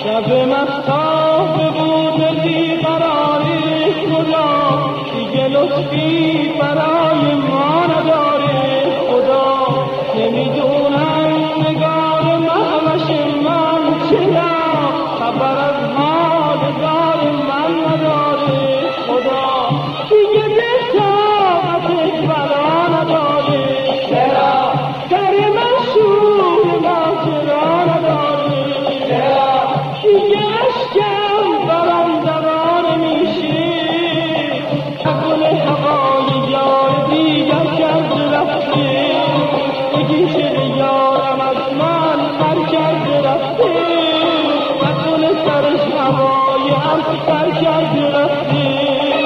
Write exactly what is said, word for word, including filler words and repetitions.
شب مستانه بود بی قراری خدا، دیگه لطفی برای ما نداری خدا. نمیدونم نگار مهوش من چرا خبر از حال دار من نداری خدا. دیگه به طاقت بلا نداری چرا در مشهور ماجرا نداری چرا دیگه اشکم برم دوان میشی. گل هوای یار دیگر کرد رفتی، بگی چه یارم از من بر کرد رفتی. گل سرش هوای هم بر کرد رفتی.